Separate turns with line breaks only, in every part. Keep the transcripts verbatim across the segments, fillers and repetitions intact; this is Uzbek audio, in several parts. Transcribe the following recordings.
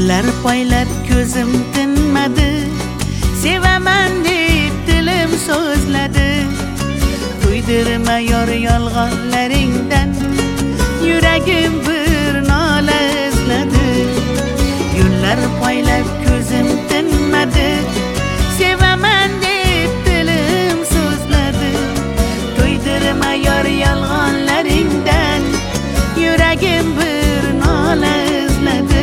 Yıllar poylab ko'zim tinmadi, sevaman deb dilim so'zladi. To'ydirma yor yolg'onlaringdan, yuragim bir nola izladi. Yıllar poylab ko'zim tinmadi, sevaman deb dilim so'zladi. To'ydirma yor yolg'onlaringdan, yuragim bir nola izladi.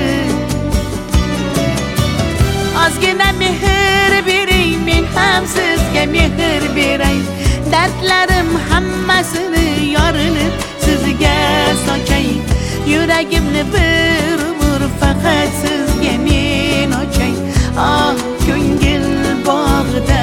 Ozgina mehr bering, men ham sizga mehr beray. Dardlarim hammasini yorilib sizga sochay. Yuragimni bir umr faqat sizga men ochay. Ah, ko'ngil bog'ida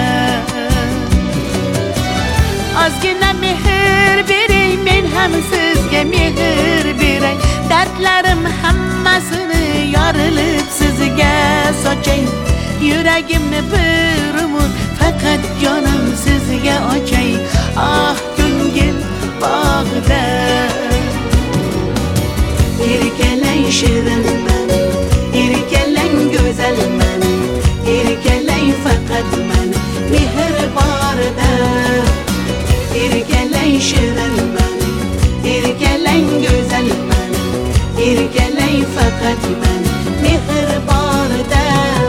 ozgina mehr bering, men ham sizga mehr beray. Dardlarim hammasini yorilib sizga sochay. Yuragimni bir umr faqat jonim sizga ochay. Ah, ko'ngil bog'ida erkalang shirinman, erkalang go'zalman, erkalang faqat man mehr borida. Erkalang shirinman, erkalang go'zalman, erkalang faqat man mehr borida.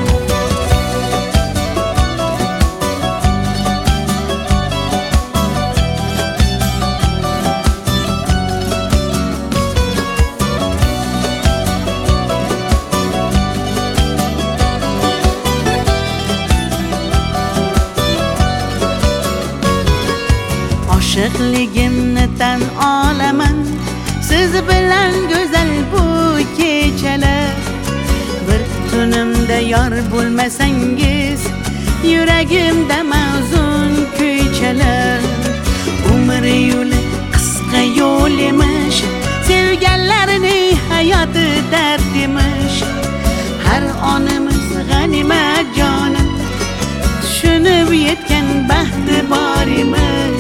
Oshiqligimni tan olaman, siz bilan go'zal bu kechalar. Bir tunimda yor bo'lmasangiz, yuragimda mavzun ko'chalar. Umr yo'li qisqa yo'l emish, sevganlarning hayoti dard emish. Har onimiz g'animat jonim, tushunib yetgan baxti bor emish.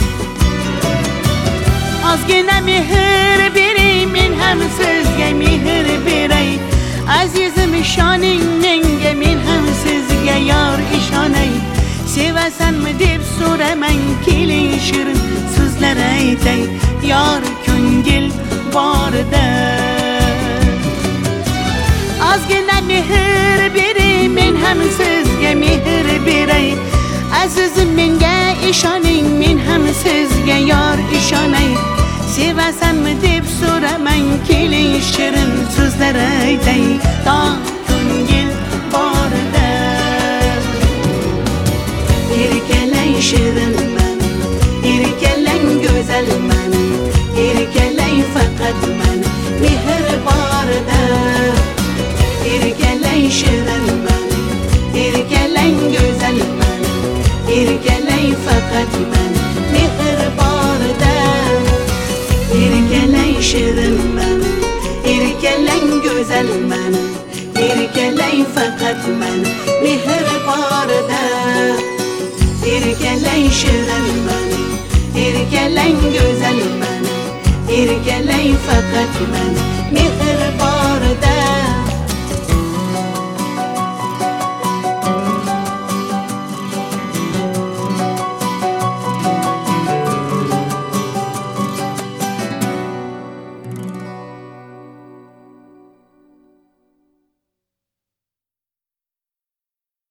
Ozgina mehr bering, men ham sizga mehr beray. Azizim ishoning menga, men ham sizga yor ishonay. Sevasanmi deb so'ramang, keling shirin so'zlar aytay. Yor ko'ngil borida ozgina mehr bering, men ham sizga mehr beray. Azizim menga ishoning, men ham sizga yor ishonay. Sevasanmi deb so'ramang, keling shirin so'zlar aytay. To ko'ngil borida erkalang shirinman, erkalang go'zalman, erkalang faqat man mehr borida. Erkalang shirinman, erkalang go'zalman, erkalang faqat man mehr borida. Erkalang shirinman, erkalang go'zalman, erkalang faqat man mehr borida. Erkalang shirinman, erkalang go'zalman, erkalang faqat man mehr borida.